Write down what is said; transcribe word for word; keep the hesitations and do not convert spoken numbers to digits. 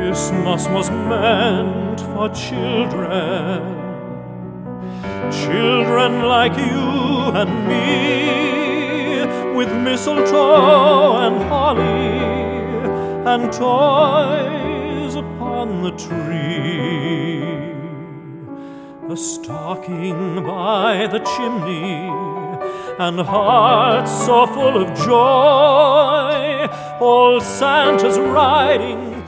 Christmas was meant for children, children like you and me, with mistletoe and holly and toys upon the tree. A stocking by the chimney and hearts so full of joy, old Santa's riding